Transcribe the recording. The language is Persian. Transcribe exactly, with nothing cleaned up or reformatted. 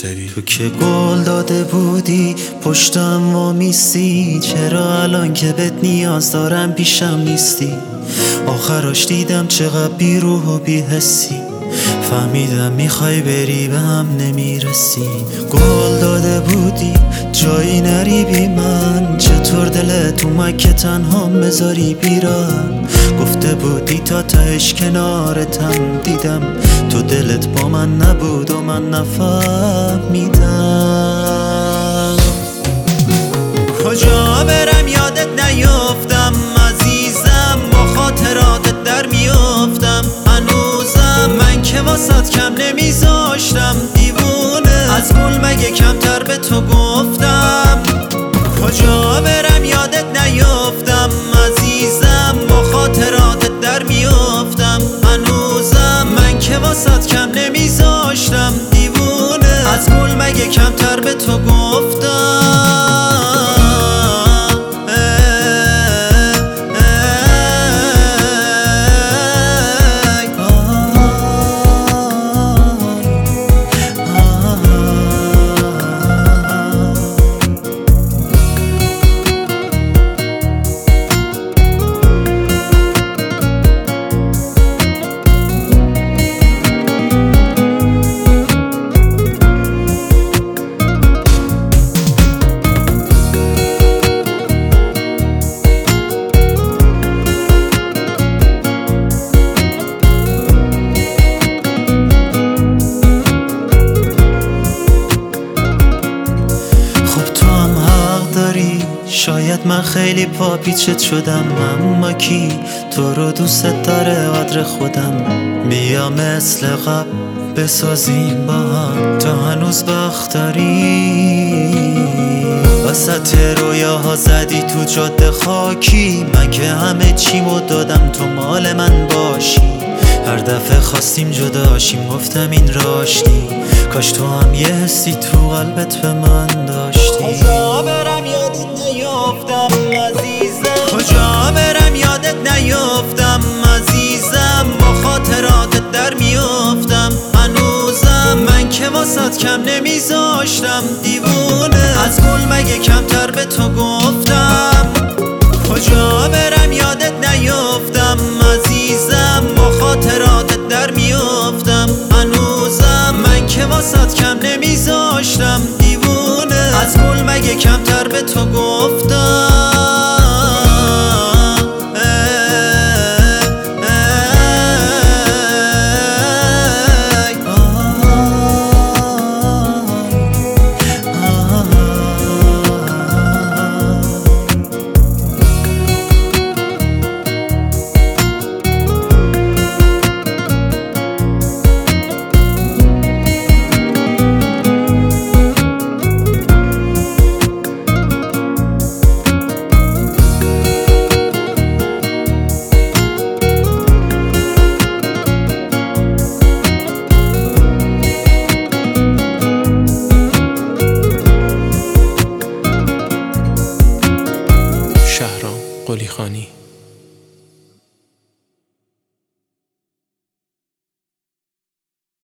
بری. تو که گل داده بودی پشتم وامیستی، چرا الان که بهت نیاز دارم پیشم نیستی؟ آخراش دیدم چقدر بی روح و بی حسی، فهمیدم میخوای بری به هم نمیرسی. گل داده بودی جایی نری بی من، چطور دلت اومد که تنها بذاری بیرم؟ گفته بودی تا تهش کنارتم، دیدم تو دلت با من نبود و من نفهمیدم. کجا برم یادت نیفتم عزیزم، با خاطراتت در میافتم هنوزم. من که واسات کم نمیذاشتم دیوونه، از گل مگه کمتر به تو گفتم؟ کجا برم یادت نیفتم عزیزم، با خاطراتت در میافتم هنوزم. من که واسات کم نمیذاشتم دیوونه، از گل مگه کمتر به تو گفتم؟ شاید من خیلی پاپیچت شدم، اما کی تو رو دوست داره قدر خودم؟ بیا مثل قبل بسازیم با هم، تا هنوز وقت داری. وسط رویاها زدی تو جاده خاکی، من که همه چیمو دادم تو مال من باشی. هر دفعه خواستیم جداشیم گفتم این راشتی، کاش تو هم یه حسی تو قلبت به من داشتی. کجا برم یادت نیفتم عزیزم، کجا برم یادت نیفتم عزیزم، با خاطراتت در میافتم هنوزم. من که واسات کم نمیذاشتم دیوونه، از گل مگه کمتر به تو گفتم؟ کجا برم یادت نیفتم عزیزم، با خاطراتت در میافتم هنوزم. من که واسات کم نمیذاشتم دیوونه، از گل مگه کمتر به تو گفتم؟